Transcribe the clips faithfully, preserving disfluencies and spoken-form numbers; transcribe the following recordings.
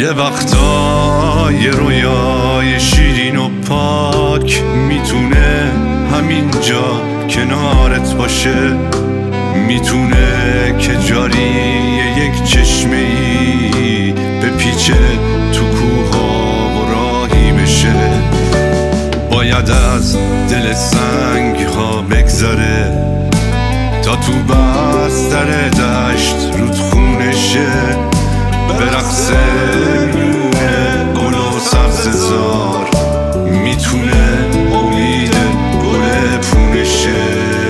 یه وقتا یه رویای شیرین و پاک میتونه همینجا کنارت باشه، میتونه که جاری یک چشمه ای به پیچه تو کوها و راهی بشه. باید از دل سنگ ها بگذره تا تو بستر دشت رودخونشه، برقصه میونه گل و سبززار، میتونه امید گل پونشه.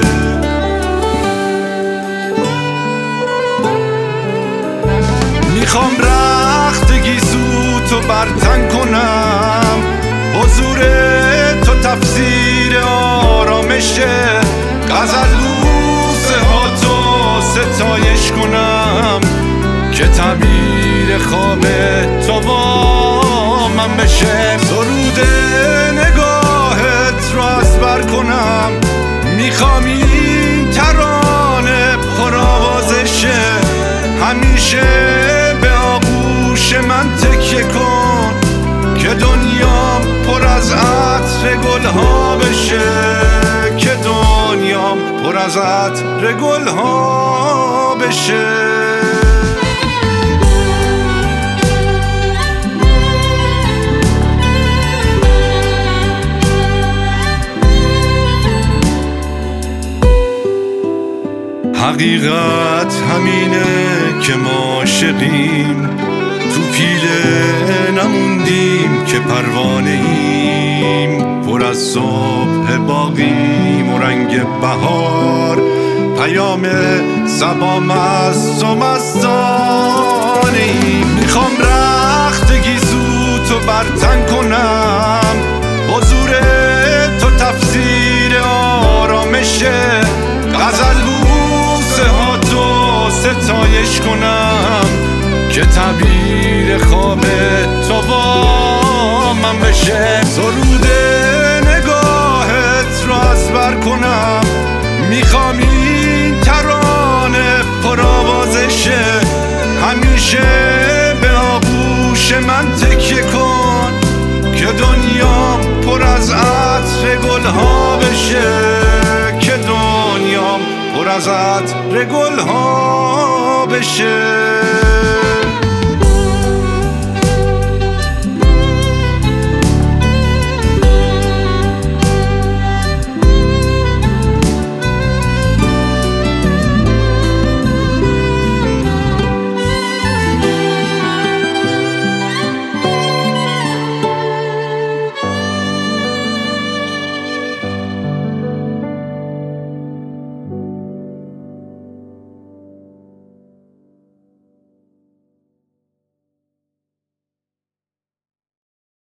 میخوام رخت گیسو تو برتن کنم، حضور تو تفسیر آرامشه، غزلوسه ها تو ستایش کنم که تعبیر خواب تو با من بشه. سرود نگاهت رو از بر کنم، میخوام این ترانه پرآوازشه، همیشه به آغوش من تکیه کن که دنیام پر از عطر گلها بشه، که دنیام پر از عطر گلها بشه. حقیقت همینه که ما عاشقیم، تو پیله نموندیم که پروانه ایم، پر از صبح باقیم و رنگ بهار، پیام صبا مست و مستانه ایم. میخوام رخت گیسو تو برتن کنم، حضور تو تفسیر آرامشه، غزلوسه ها تو ستایش کنم که تعبیر خواب تو با من بشه. سرود نگاهت رو از بر کنم، میخوام این ترانه پرآوازشه، همیشه به آغوش من تکیه کن که دنیام پر از عطر گلها بشه، که دنیام پر از عطر گلها بشه.